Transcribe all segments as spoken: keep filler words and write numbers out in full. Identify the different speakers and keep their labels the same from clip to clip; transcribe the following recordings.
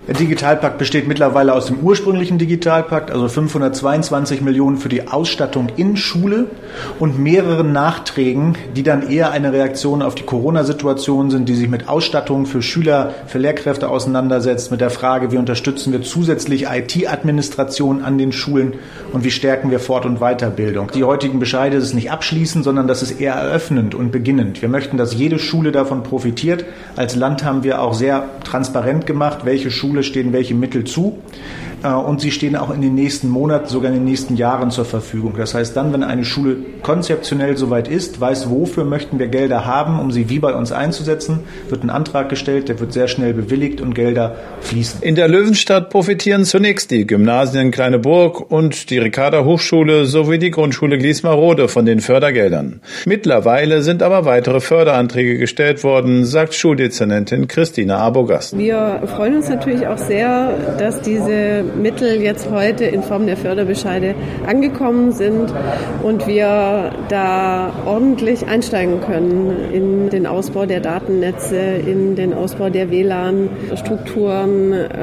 Speaker 1: Der Digitalpakt besteht mittlerweile aus dem ursprünglichen Digitalpakt, also fünfhundertzweiundzwanzig Millionen für die Ausstattung in Schule und mehreren Nachträgen, die dann eher eine Reaktion auf die Corona-Situation sind, die sich mit Ausstattung für Schüler, für Lehrkräfte auseinandersetzt, mit der Frage, wie unterstützen wir zusätzlich I T-Administration an den Schulen und wie stärken wir Fort- und Weiterbildung. Die heutigen Bescheide ist nicht abschließend, sondern das ist eher eröffnend und beginnend. Wir möchten, dass jede Schule davon profitiert. Als Land haben wir auch sehr transparent gemacht, welche Schule stehen welche Mittel zu. Und sie stehen auch in den nächsten Monaten, sogar in den nächsten Jahren zur Verfügung. Das heißt dann, wenn eine Schule konzeptionell soweit ist, weiß, wofür möchten wir Gelder haben, um sie wie bei uns einzusetzen, wird ein Antrag gestellt, der wird sehr schnell bewilligt und Gelder fließen.
Speaker 2: In der Löwenstadt profitieren zunächst die Gymnasien Kleine Burg und die Ricarda Hochschule sowie die Grundschule Gliesmarode von den Fördergeldern. Mittlerweile sind aber weitere Förderanträge gestellt worden, sagt Schuldezernentin Christina Arbogast.
Speaker 3: Wir freuen uns natürlich auch sehr, dass diese Mittel jetzt heute in Form der Förderbescheide angekommen sind und wir da ordentlich einsteigen können in den Ausbau der Datennetze, in den Ausbau der W L A N-Strukturen, äh,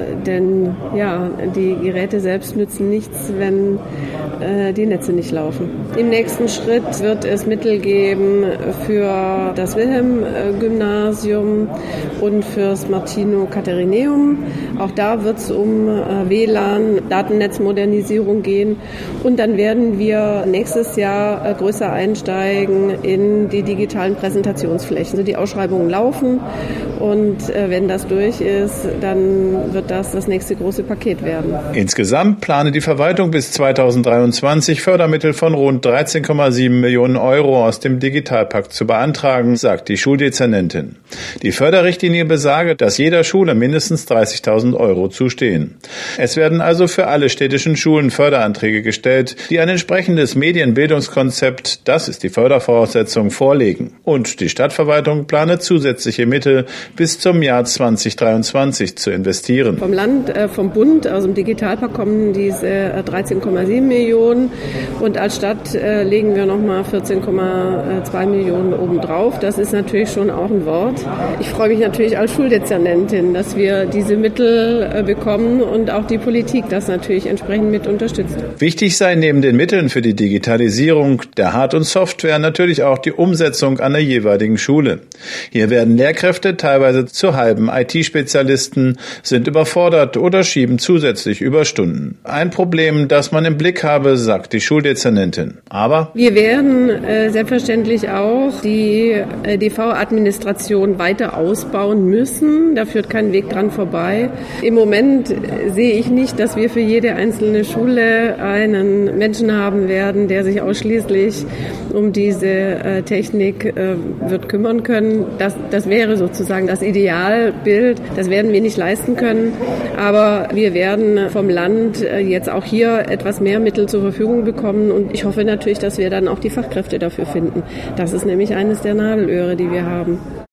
Speaker 3: denn ja, die Geräte selbst nützen nichts, wenn äh, die Netze nicht laufen. Im nächsten Schritt wird es Mittel geben für das Wilhelm-Gymnasium und fürs Martino-Katharineum. Auch da wird es um äh, W L A N, Datennetzmodernisierung gehen und dann werden wir nächstes Jahr größer einsteigen in die digitalen Präsentationsflächen. Also die Ausschreibungen laufen und wenn das durch ist, dann wird das das nächste große Paket werden.
Speaker 2: Insgesamt plane die Verwaltung bis zweitausenddreiundzwanzig Fördermittel von rund dreizehn Komma sieben Millionen Euro aus dem Digitalpakt zu beantragen, sagt die Schuldezernentin. Die Förderrichtlinie besage, dass jeder Schule mindestens dreißigtausend Euro zustehen. Es werden also für alle städtischen Schulen Förderanträge gestellt, die ein entsprechendes Medienbildungskonzept, das ist die Fördervoraussetzung, vorlegen. Und die Stadtverwaltung plane zusätzliche Mittel bis zum Jahr zweitausenddreiundzwanzig zu investieren.
Speaker 3: Vom Land, äh, vom Bund, aus dem Digitalpakt kommen diese äh, dreizehn Komma sieben Millionen und als Stadt äh, legen wir nochmal vierzehn Komma zwei Millionen obendrauf. Das ist natürlich schon auch ein Wort. Ich freue mich natürlich als Schuldezernentin, dass wir diese Mittel äh, bekommen und auch die Politik das natürlich entsprechend mit unterstützt.
Speaker 2: Wichtig sei neben den Mitteln für die Digitalisierung der Hard- und Software natürlich auch die Umsetzung an der jeweiligen Schule. Hier werden Lehrkräfte teilweise zu halben I T-Spezialisten, sind überfordert oder schieben zusätzlich Überstunden. Ein Problem, das man im Blick habe, sagt die Schuldezernentin. Aber
Speaker 3: wir werden äh, selbstverständlich auch die äh, D V-Administration weiter ausbauen müssen. Da führt kein Weg dran vorbei. Im Moment äh, sehe ich nicht, dass wir für jede einzelne Schule einen Menschen haben werden, der sich ausschließlich um diese äh, Technik äh, wird kümmern können. Das, das wäre sozusagen das Idealbild. Das werden wir nicht leisten können. Aber wir werden vom Land äh, jetzt auch hier etwas mehr Mittel zur Verfügung bekommen. Und ich hoffe natürlich, dass wir dann auch die Fachkräfte dafür finden. Das ist nämlich eines der Nadelöhre, die wir haben.